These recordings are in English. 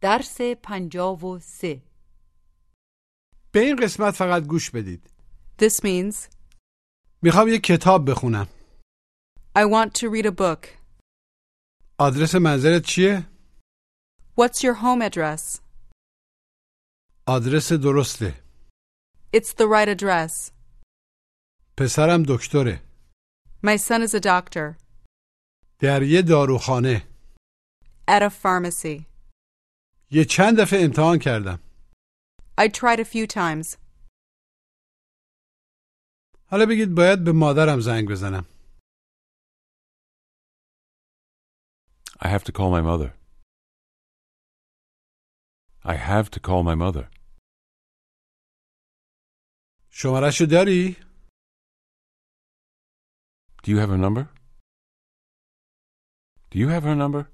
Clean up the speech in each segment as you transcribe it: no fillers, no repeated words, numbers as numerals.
درس 53 به این قسمت فقط گوش بدید. This means, میخوام یک کتاب بخونم. I want to read a book. آدرس منزلت چیه؟ What's your home address? آدرس درسته. It's the right address. پسرم دکتره. My son is a doctor. در یه داروخانه. At a pharmacy. یه چند دفعه امتحان کردم. I tried a few times. حالا بگید باید به مادرم زنگ بزنم. I have to call my mother. I have to call my mother. شماره‌شو داری؟ Do you have her number? Do you have her number?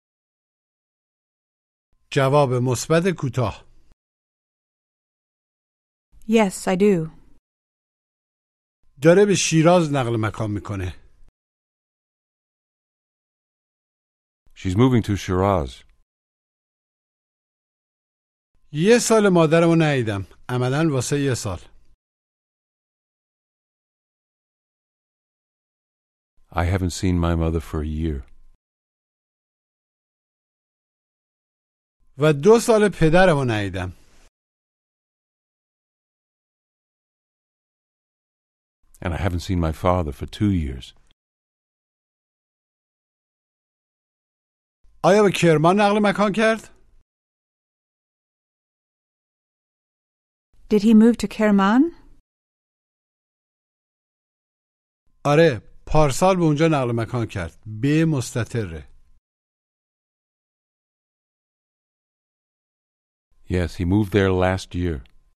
جواب مثبت کوتاه. Yes, I do. داره به شیراز نقل مکان میکنه. She's moving to Shiraz. یه سال مادرمو ندیدم. عملاً واسه یه سال. I haven't seen my mother for a year. و 2 سال پدرمو ندیدم. And I haven't seen my father for 2 years. آیا به کرمان نقل مکان کرد؟ Did he move to Kerman? آره، پارسال به اونجا نقل مکان کرد. به مستتره. Yes, he moved there last year.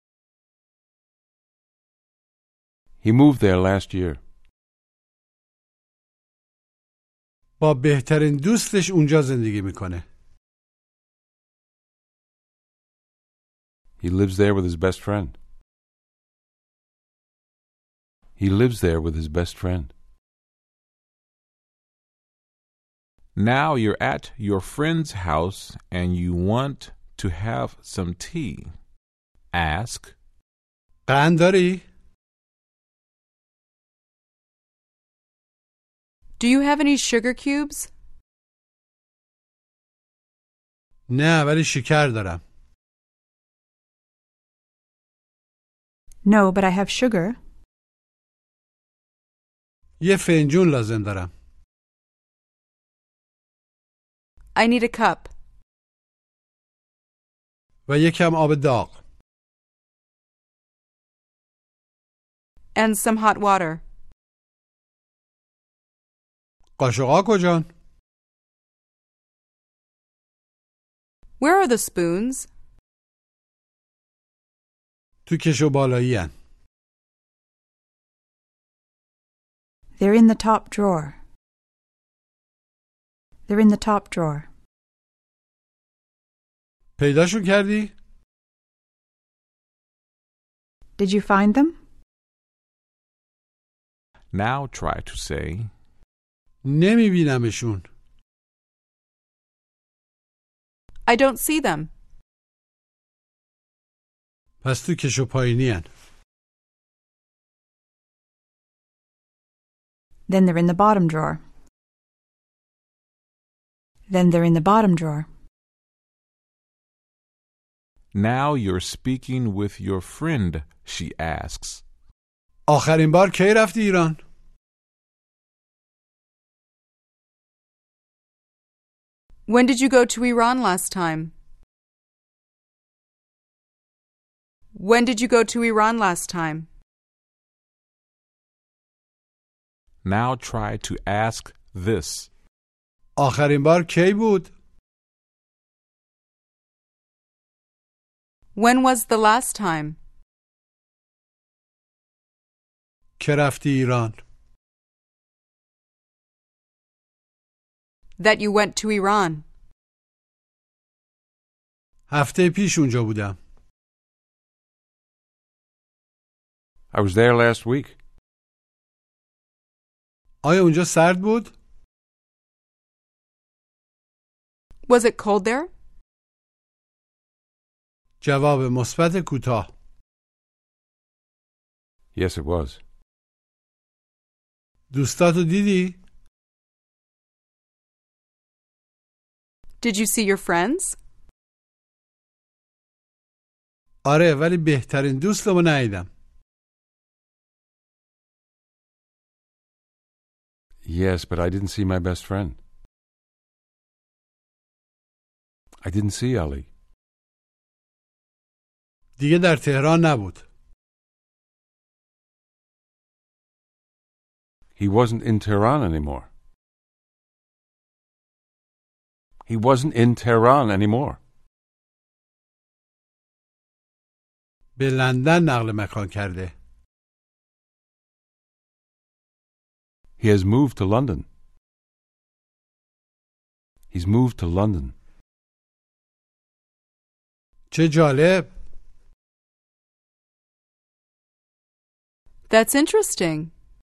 He moved there last year. با بهترین دوستش اونجا زندگی میکنه. He lives there with his best friend. He lives there with his best friend. Now you're at your friend's house and you want to have some tea. Ask, قند داری؟ Do you have any sugar cubes? نه، ولی شکر دارم. No, but I have sugar. یه فنجون لازم دارم. I need a cup. و یکم آب داغ. And some hot water. قاشقا کجان؟ Where are the spoons? تو کشو بالایی هن. They're in the top drawer. They're in the top drawer. پیداشون کردی؟ Did you find them? now try to say, نمیبینمشون. I don't see them. پس تو کشو پایینی هن. Then they're in the bottom drawer. Then they're in the bottom drawer. now you're speaking with your friend, she asks. آخرین بار کی رفتی ایران؟ When did you go to Iran last time? When did you go to Iran last time? Now try to ask this. آخرین بار کی بود؟ When was the last time? که رفتی ایران؟ That you went to Iran. هفته پیش اونجا بودم. I was there last week. آیا اونجا سرد بود؟ Was it cold there? جواب مثبت کوتاه. Yes, it was. دوستاتو دیدی؟ Did you see your friends? آره ولی بهترین دوستمو ندیدم. Yes, but I didn't see my best friend. I didn't see Ali. دیگه در تهران نبود. He wasn't in Tehran anymore. He wasn't in Tehran anymore. به لندن نقل مکان کرده. He has moved to London. He's moved to London. چه جالب. That's interesting.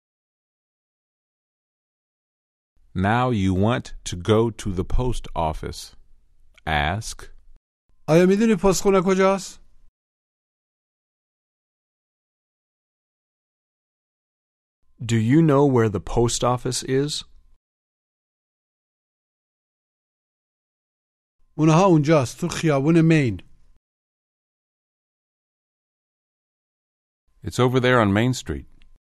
Now you want to go to the post office. Ask, آیا میدونی پستخونه کجاست؟ Do you know where the post office is? اونها اونجاست تو خیابون مین. It's over there on Main Street.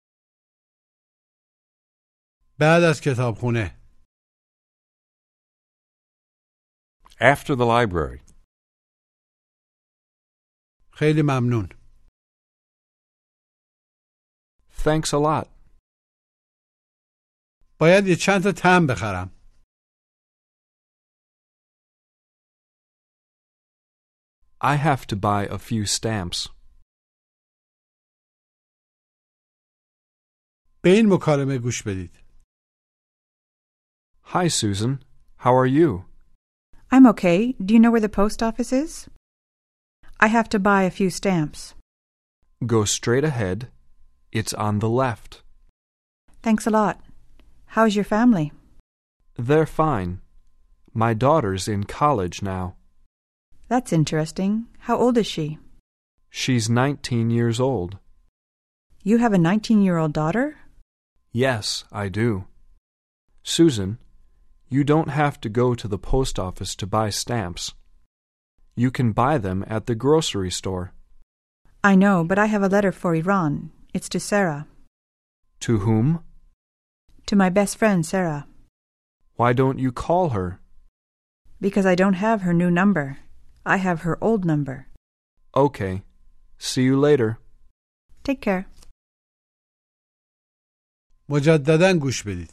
بعد از کتابخونه. After the library. خیلی ممنون. Thanks a lot. باید یه چند تا تمبر بخرم. I have to buy a few stamps. به این مکالمه گوش بدید. Hi, Susan. How are you? I'm okay. Do you know where the post office is? I have to buy a few stamps. Go straight ahead. It's on the left. Thanks a lot. How's your family? They're fine. My daughter's in college now. That's interesting. How old is she? She's 19 years old. You have a 19-year-old daughter? Yes, I do. Susan, you don't have to go to the post office to buy stamps. You can buy them at the grocery store. I know, but I have a letter for Iran. It's to Sarah. To whom? To my best friend, Sarah. Why don't you call her? Because I don't have her new number. I have her old number. Okay. See you later. Take care. مجدداً گوش بدید.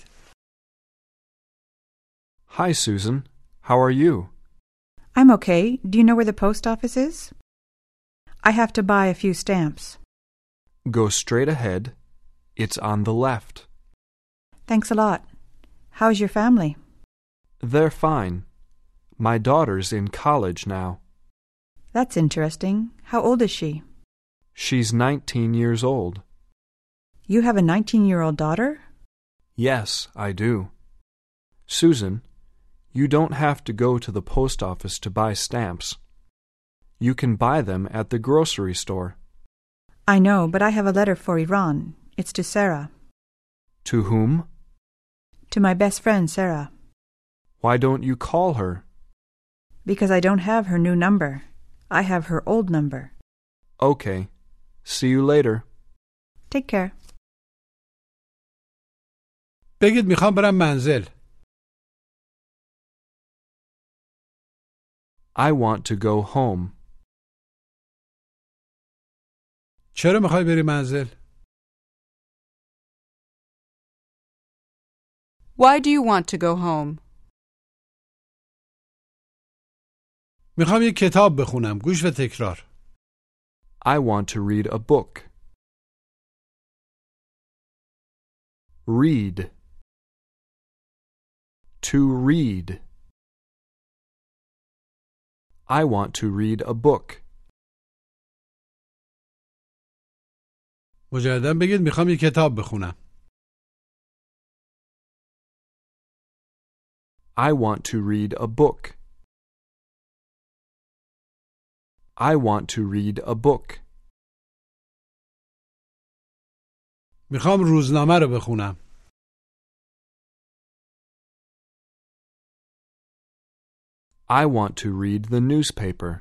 Hi, Susan. How are you? I'm okay. Do you know where the post office is? I have to buy a few stamps. Go straight ahead. It's on the left. Thanks a lot. How's your family? They're fine. My daughter's in college now. That's interesting. How old is she? She's 19 years old. You have a 19-year-old daughter? Yes, I do. Susan, you don't have to go to the post office to buy stamps. You can buy them at the grocery store. I know, but I have a letter for Iran. It's to Sarah. To whom? To my best friend, Sarah. Why don't you call her? Because I don't have her new number. I have her old number. Okay. See you later. Take care. بگید میخوام برم منزل. I want to go home. چرا میخوای بری منزل؟ Why do you want to go home? میخوام یه کتاب بخونم. گوش و تکرار. I want to read a book. Read. To read. I want to read a book. مجدداً بگید میخوام یه کتاب بخونم. I want to read a book. I want to read a book. میخوام روزنامه رو بخونم. I want to read the newspaper.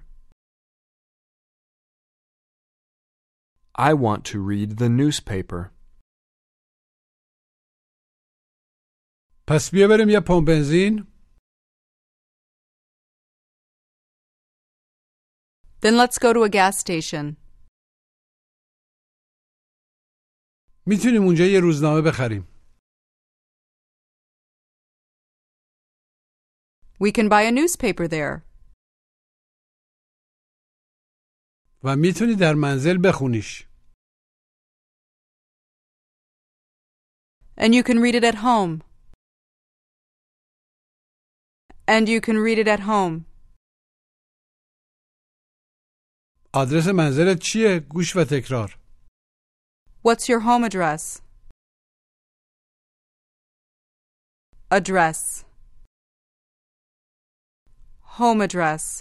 I want to read the newspaper. پس بیا بریم یه پمپ بنزین. Then let's go to a gas station. میتونیم اونجا یه روزنامه بخریم. We can buy a newspaper there. و میتونی در منزل بخونیش. And you can read it at home. And you can read it at home. آدرس منزلت چیه؟ گوش و تکرار. What's your home address? Address. Home address.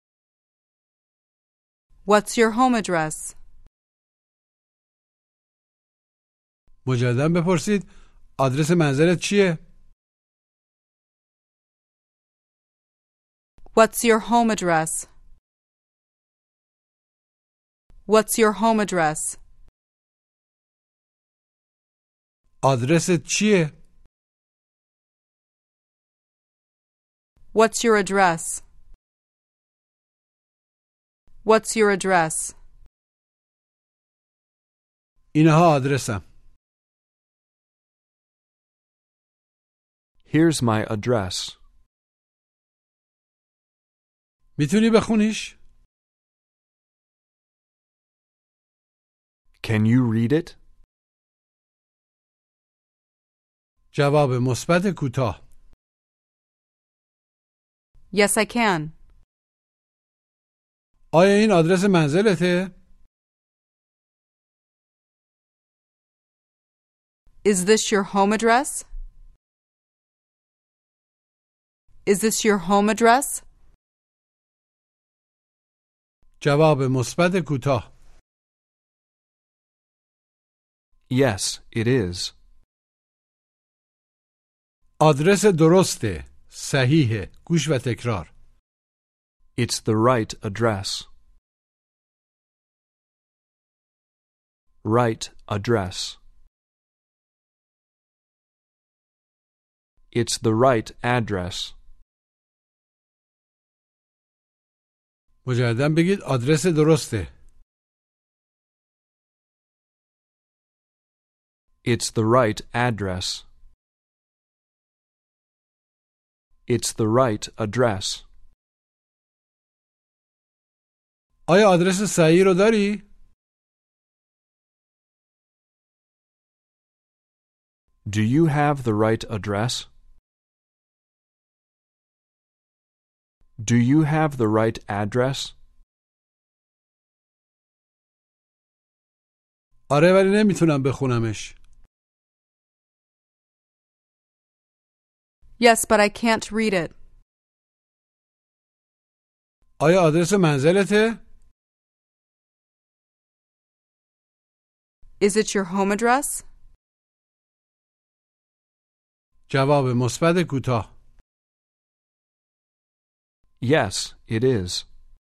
What's your home address? مجددا بپرسید آدرس منزلت چیه؟ What's your home address? What's your home address? آدرست چیه؟ What's your address? What's your address? اینها آدرسم. Here's my address. میتونی بخونیش؟ Can you read it? جواب مثبت کوتاه. Yes, I can. آیا این آدرس منزلته؟ Is this your home address? Is this your home address? جواب مثبت کوتاه. Yes, it is. آدرس درسته. صحیحه. گوش و تکرار. It's the right address. Right address. It's the right address. مجددا بگید آدرس درسته. It's the right address. It's the right address. آیا آدرس صحیح رو داری؟ Do you have the right address? Do you have the right address? آره ولی نمیتونم بخونمش. Yes, but I can't read it. آیا آدرس منزلته؟ Is it your home address? جواب مثبت کوتاه. Yes, it is.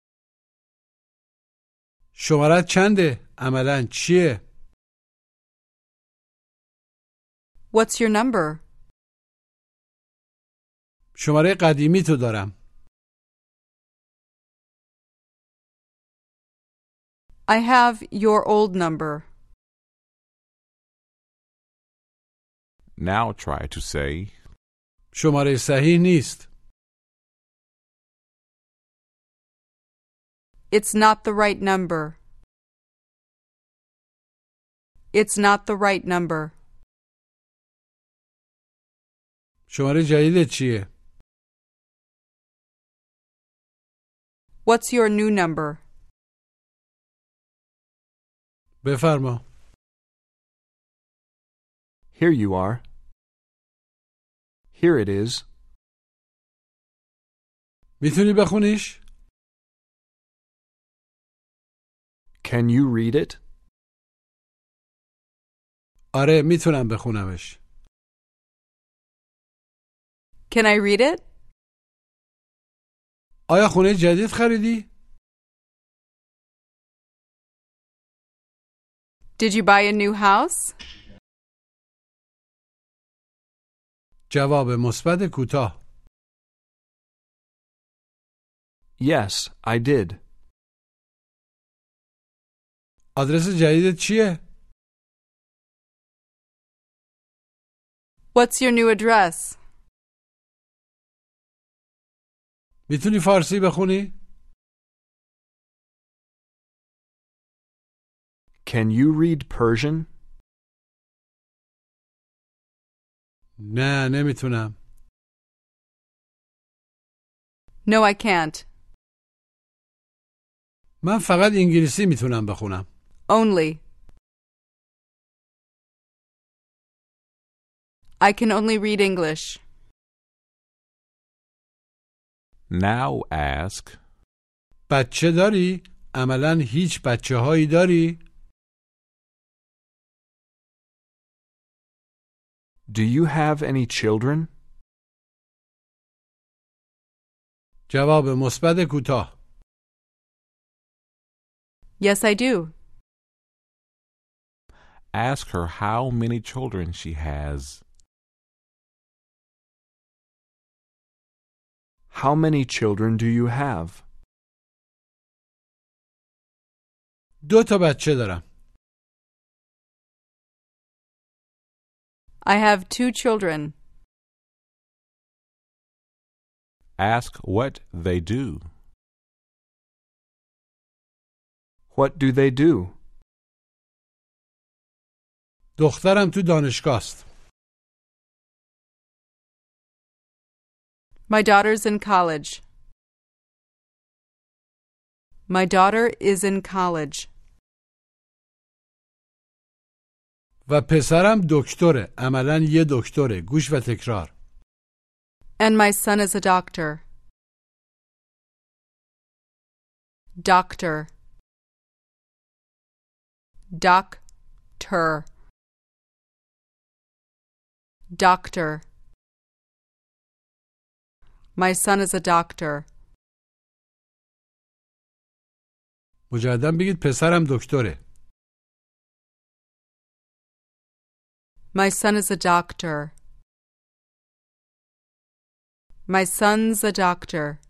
شمارت چنده؟ عملاً چیه؟ What's your number? شماره قدیمی تو دارم. I have your old number. Now try to say, شماره صحیح نیست. It's not the right number. It's not the right number. شماره جدیدت چیه؟ What's your new number? بفرما. Here you are. Here it is. میتونی بخونیش؟ Can you read it? آره میتونم بخونمش. Can I read it? آیا خونه جدید خریدی؟ Did you buy a new house? جواب مثبت کوتاه. Yes, I did. آدرس جدیدت چیه؟ What's your new address? میتونی فارسی بخونی؟ Can you read Persian? نه نمیتونم. No, I can't. من فقط انگلیسی میتونم بخونم. Only. I can only read English. Now ask, بچه داری؟ عملاً هیچ بچه هایی داری؟ Do you have any children? جواب مثبت کوتاه. Yes, I do. ask her how many children she has. How many children do you have? 2 تا بچه دارم. I have 2 children. Ask what they do. What do they do? دخترم تو دانشگاه است. My daughter's in college. My daughter is in college. و پسرم دکتره. عملاً یه دکتره. گوش و تکرار. And my son is a doctor. Doctor. Doctor. Doctor. My son is a doctor. مجدد بگید پسرم دکتره. My son is a doctor. My son's a doctor.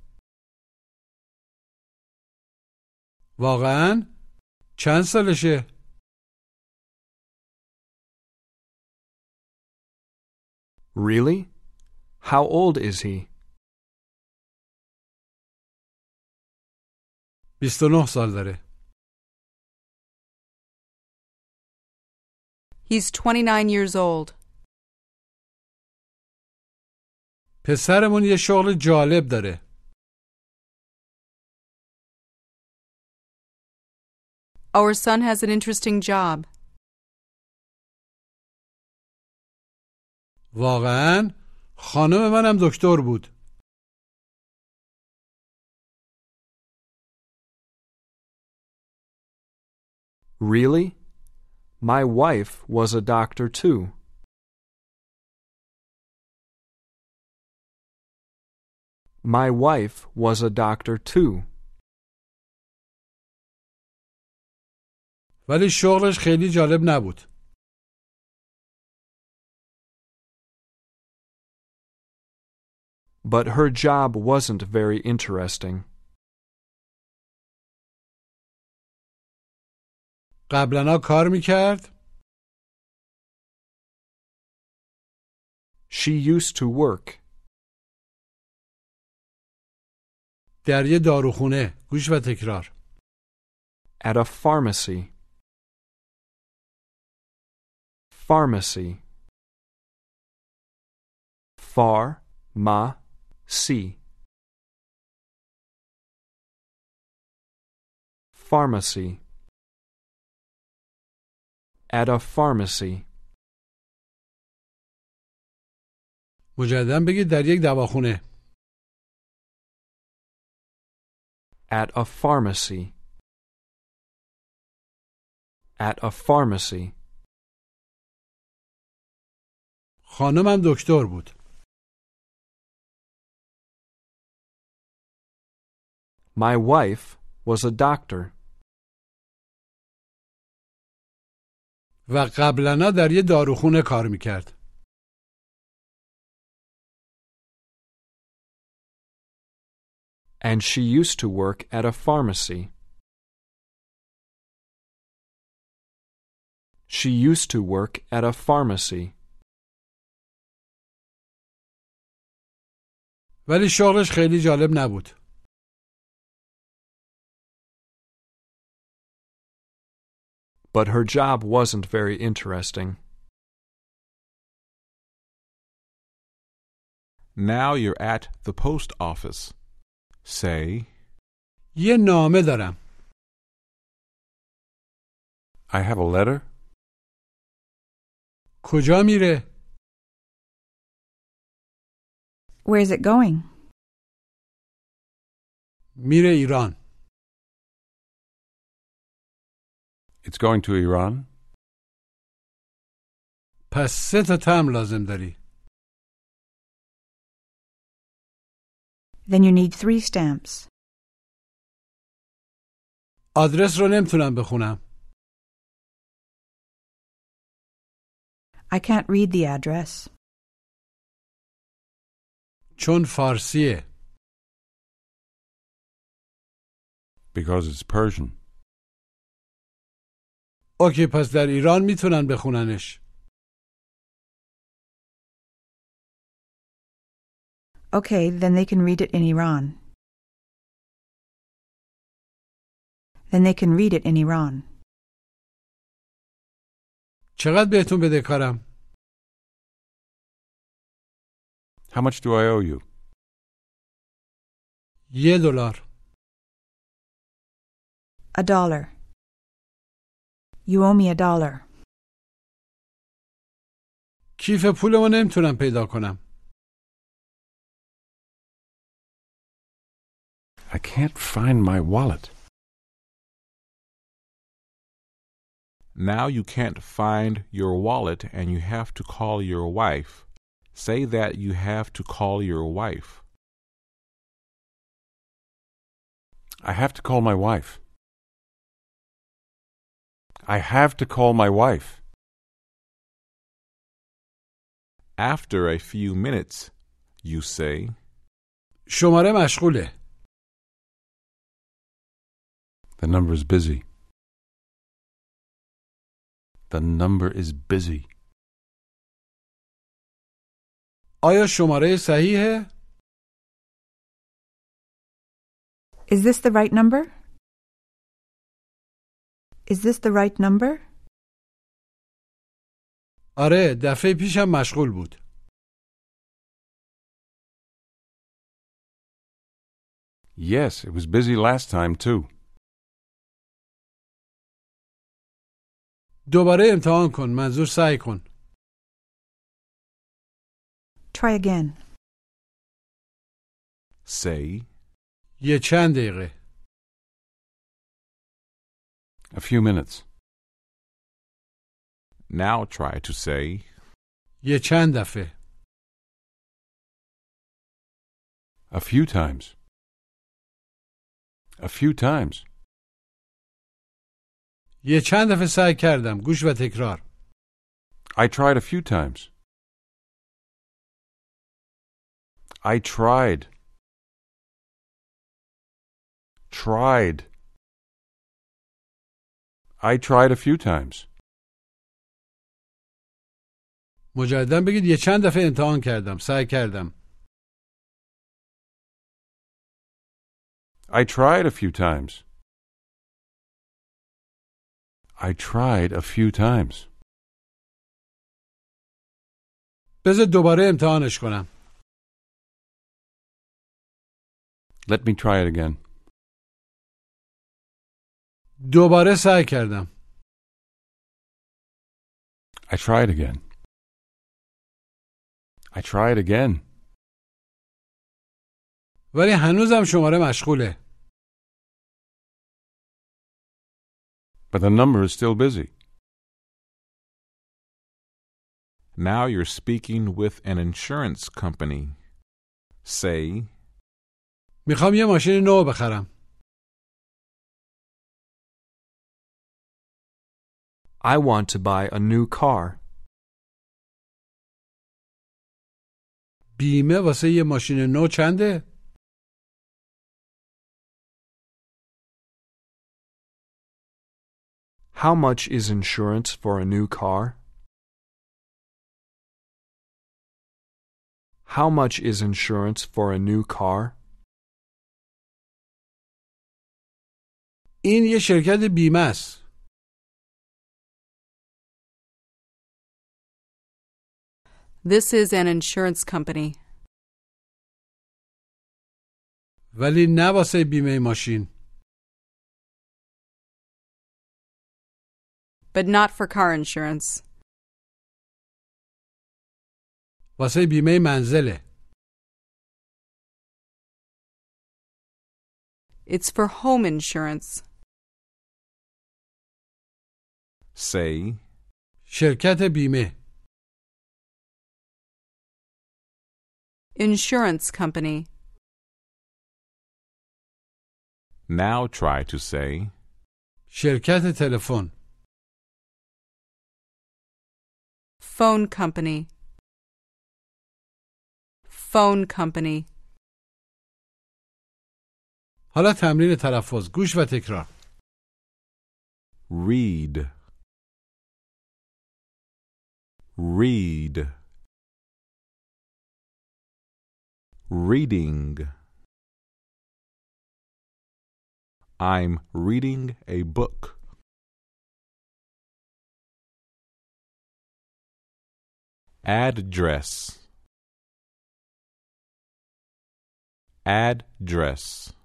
واقعاً؟ چند سالشه؟ Really? How old is he? 29 سال داره. He's 29 years old. پسرمون یه شغل جالب داره. Our son has an interesting job. واقعاً؟ خانم منم دکتر بود. Really? My wife was a doctor too. My wife was a doctor too. ولی شغلش خیلی جالب نبود. But her job wasn't very interesting. قبلاً کار میکرد؟ She used to work. در یه داروخونه. گوش و تکرار. At a pharmacy. Pharmacy. Pharmacy. Pharmacy. At a pharmacy. مجدد بگید در یک دواخونه. At a pharmacy. At a pharmacy. خانمم دکتر بود. My wife was a doctor. و قبلنا در یه داروخونه کار میکرد. And she used to work at a pharmacy. She used to work at a pharmacy. ولی شغلش خیلی جالب نبود. But her job wasn't very interesting. Now you're at the post office. Say, یه نامه دارم. I have a letter. کجا میره؟ Where is it going? میره ایران. It's going to Iran. پس 3 تا تمبر لازم داری. Then you need 3 stamps. آدرس رو نمیتونم بخونم. I can't read the address. چون فارسیه. Because it's Persian. اوکی پس در ایران میتونن بخوننش. Okay, then they can read it in Iran. Then they can read it in Iran. چقدر بهتون بدهکارم؟ How much do I owe you? $1. $1. You owe me $1. کیف پولمو نمیتونم پیدا کنم. I can't find my wallet. now you can't find your wallet and you have to call your wife. Say that you have to call your wife. I have to call my wife. I have to call my wife. After a few minutes, you say, شماره مشغوله. The number is busy. The number is busy. آیا شماره صحیحه؟ Is this the right number? Is this the right number? آره دفعه پیشم مشغول بود. Yes, it was busy last time too. دوباره امتحان کن. منظور سعی کن. Try again. say, یه چند دقیقه. A few minutes. now try to say, یه چند دفعه. A few times. A few times. یه چند دفعه سعی کردم. گوش و تکرار. I tried a few times. I tried. Tried. I tried a few times. مجددا بگید یه چند دفعه امتحان کردم. سعی کردم. I tried a few times. I tried a few times. بذار دوباره امتحانش کنم. Let me try it again. دوباره سعی کردم. I tried again. I tried again. ولی هنوزم شماره مشغوله. but the number is still busy. Now you're speaking with an insurance company. Say, میخوام یه ماشین نو بخرم. I want to buy a new car. بیمه واسه یه ماشین نو چنده؟ How much is insurance for a new car? How much is insurance for a new car? این یه شرکت بیمه است. This is an insurance company, ولی نه واسه بیمه ماشین. but not for car insurance. واسه بیمه منزله. It's for home insurance. say, شرکت بیمه. Insurance company. now try to say, شرکت تلفن. Phone company. Phone company. حالا تمرین تلفظ. گوش و تکرار. read, read, reading. I'm reading a book. Address, address.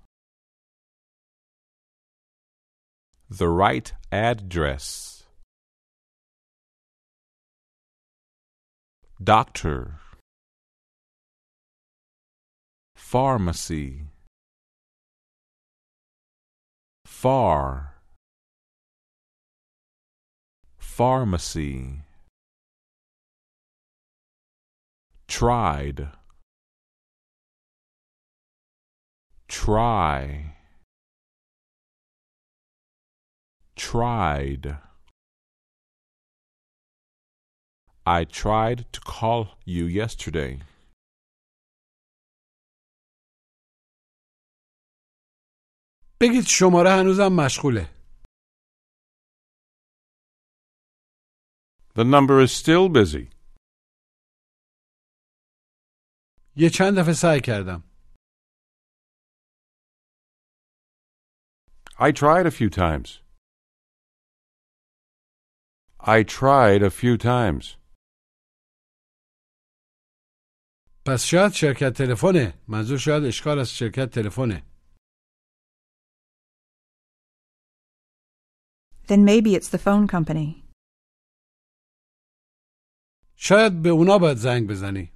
The right address. Doctor, pharmacy, far, pharmacy. Tried, try, tried. I tried to call you yesterday. بگید شماره هنوزم مشغوله. The number is still busy. یه چند دفعه سعی کردم. I tried a few times. I tried a few times. پس شاید شرکت تلفنه. منظور شاید اشکال از شرکت تلفنه. Then maybe it's the phone company. شاید به اونا باید زنگ بزنی.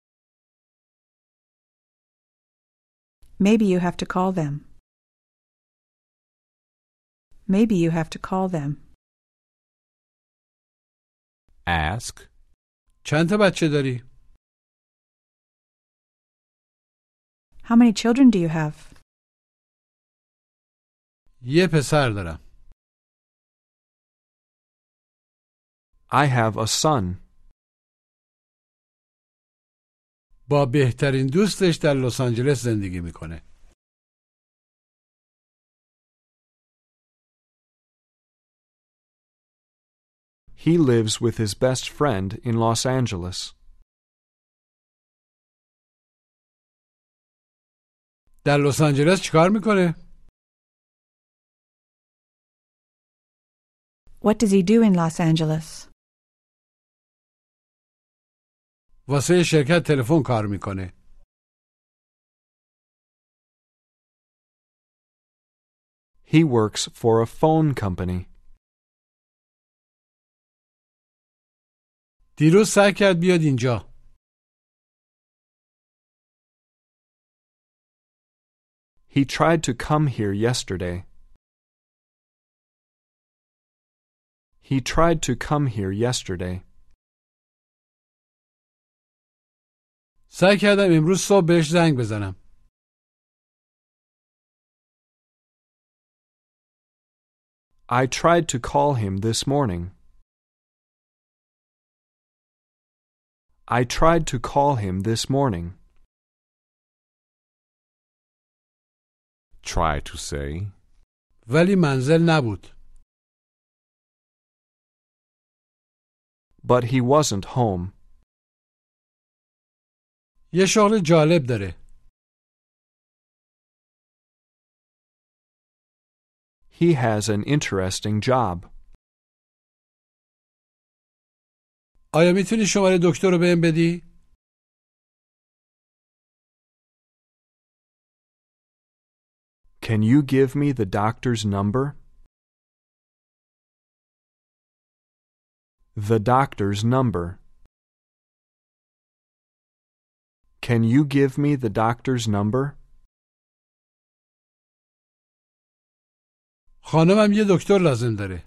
Maybe you have to call them. Maybe you have to call them. Ask, چند تا بچه داری؟ How many children do you have? یه پسر دارم. I have a son. با بهترین دوستش در لس آنجلس زندگی میکنه. He lives with his best friend in Los Angeles. در لس آنجلس چیکار میکنه؟ What does he do in Los Angeles? واسه شرکت تلفن کار میکنه. He works for a phone company. دیروز سعی کرد بیاد اینجا. He tried to come here yesterday. He tried to come here yesterday. سعی کردم امروز صبح بهش زنگ بزنم. I tried to call him this morning. I tried to call him this morning. Try to say. ولی منزل نبود. But he wasn't home. یه شغل جالب داره. He has an interesting job. آیا میتونی شماره دکتر رو بهم بدی؟ Can you give me the doctor's number? The doctor's number. Can you give me the doctor's number? خانمم یه دکتر لازم داره.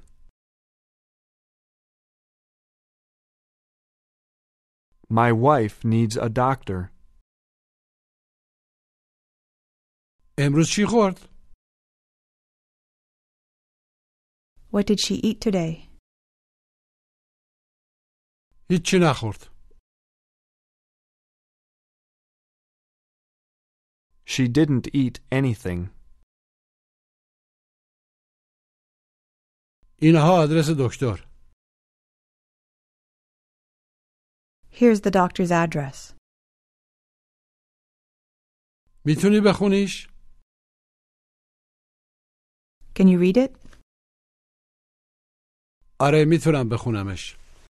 My wife needs a doctor. امروز چی خورد؟ What did she eat today? هیچی نخورد. She didn't eat anything. اینها آدرس دکتر. Here's the doctor's address. میتونی بخونیش؟ Can you read it? آره میتونم بخونمش.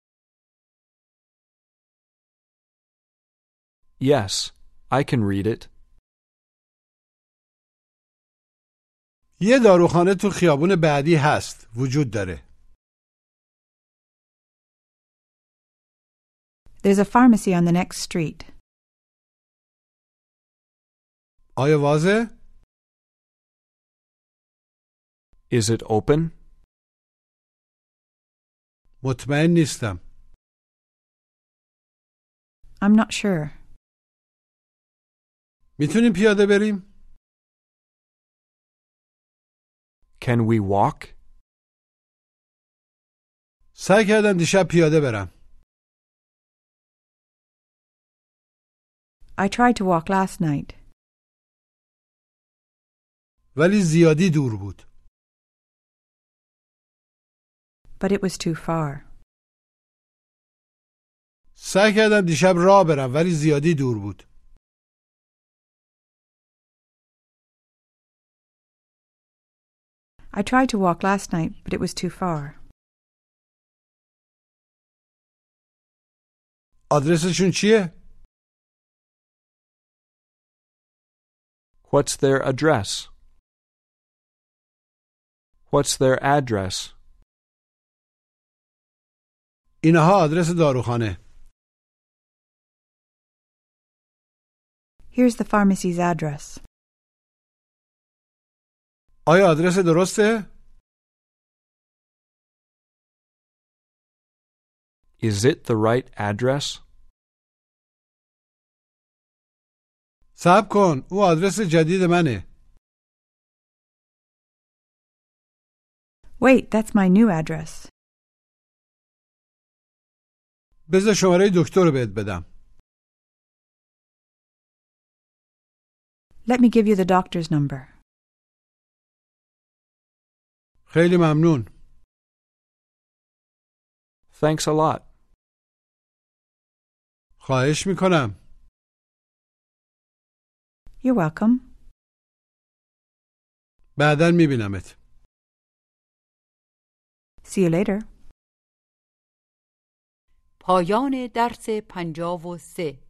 Yes, I can read it. یه داروخانه تو خیابون بعدی هست. وجود داره. There's a pharmacy on the next street. آیا واضحه؟ Is it open? مطمئن نیستم. I'm not sure. میتونیم پیاده بریم؟ Can we walk? سعی کردم دیشب پیاده برم. I tried to walk last night. ولی زیادی دور بود. But it was too far. سعی کردم دیشب راه برم ولی زیادی دور بود. I tried to walk last night, but it was too far. آدرسشون چیه؟ What's their address? What's their address? اینها آدرس داروخانه. Here's the pharmacy's address. آیا آدرس درسته؟ Is it the right address? صبر کن. او آدرس جدید منه. Wait, that's my new address. بذار شماره دکتر رو بهت بدم. Let me give you the doctor's number. خیلی ممنون. Thanks a lot. خواهش میکنم. You're welcome. بعداً میبینمت. See you later. پایان درس 53